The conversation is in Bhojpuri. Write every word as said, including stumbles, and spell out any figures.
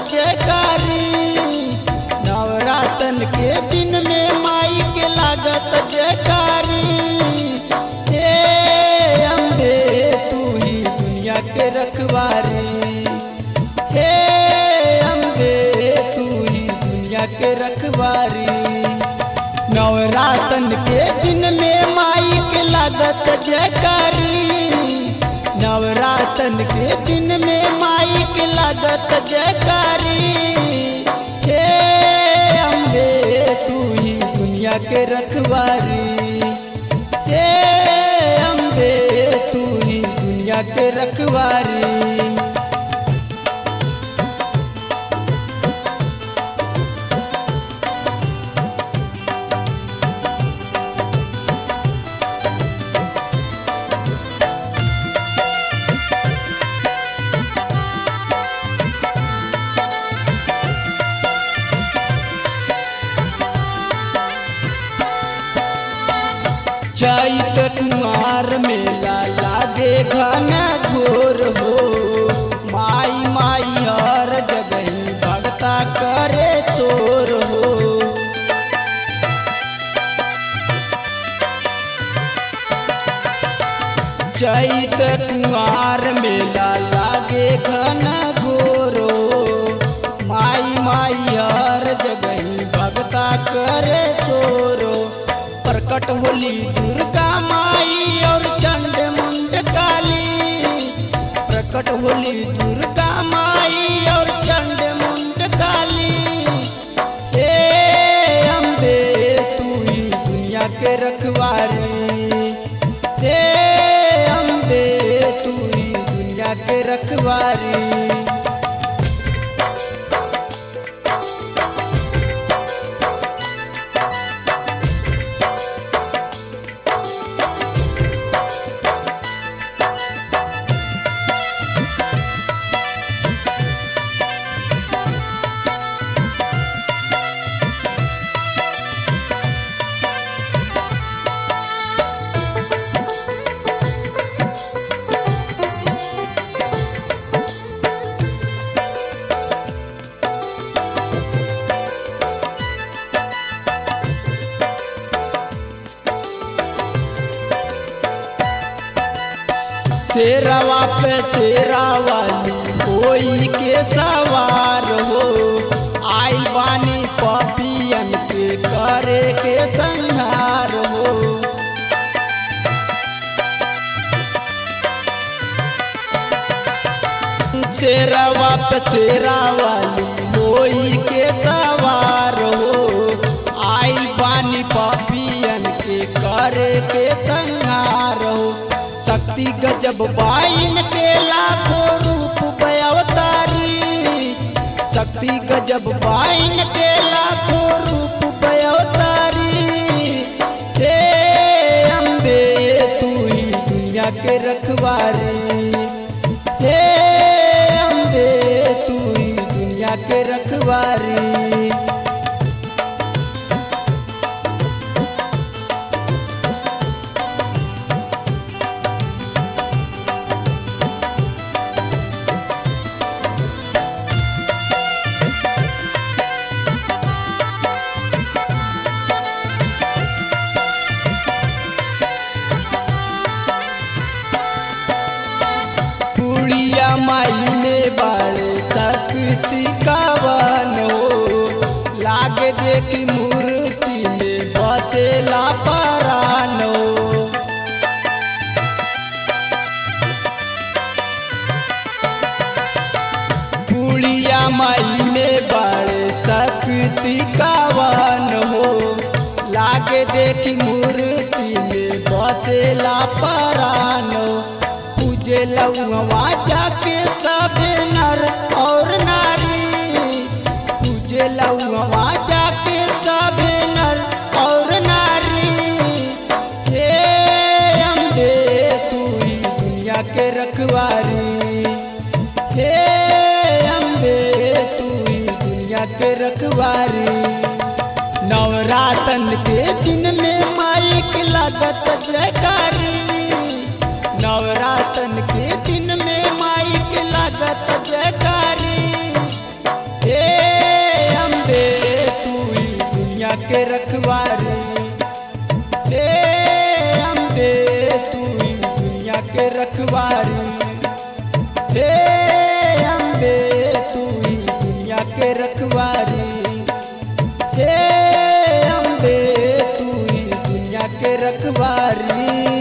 जयकारी। नवरातन के दिन में माई के लागत जयकारी। हे अम्बे तू ही दुनिया के रखवारी। हे अम्बे तू ही दुनिया के रखवारी। नवरातन के दिन में माई के लागत जयकारी। नवरातन के दिन में माई के लागत जयकारी। हे अम्बे तू ही दुनिया के रखवारी। हे अम्बे तू ही दुनिया के रखवारी। चैत कुमार मेला लागे घना घोर हो। माई माई हर जगह भगता करे चोर हो। चैत कुमार मेला लागे घना घोर हो। माई माई हर जगह भगता करे चोर हो। प्रकट होली दुर्गा माई और चंड मुंड काली। प्रकट होली दुर्गा माई और चंड मुंड काली। हे अम्बे तू ही दुनिया के रखवारी। हे अम्बे तू ही दुनिया के रखवारी। शेरवा पे शेरा वाली कोई के सवार हो। आई बानी पपियन के करे के संहार हो। शेरवा पे शेरा वाली कोई के सवार हो। आई बानी पपियन के करे के संहार हो। शक्ति गजब बाइन के लाखों रूप अवतारी। शक्ति गजब बाइन के लाखों रूप अवतारी। हे अम्बे तू ही दुनिया के रखवारी। हे अम्बे तू ही दुनिया के रखवारी। माई में बाड़े शक्ति कावन हो। लागे देखी मूर्ति में बचेला परान हो। बुढ़िया माई में बाड़े शक्ति कावन हो। लागे देखी मूर्ति में बचेला परान हो। पूजे लउआ जाके सभे नर और नारी। पूजे लउआ जाके सभे नर और नारी। हे अम्बे तू ही दुनिया के रखवारी। हे अम्बे तू ही दुनिया के रखवारी। नवरातन के दिन में माई की लागत जयकारी। नवरातन के दिन में माई के लागत जयकारी। के रखवारी। हे अम्बे तू ही दुनिया के रखवारी। हे अम्बे तू ही दुनिया के रखवारी। हे अम्बे तू ही दुनिया के रखवारी।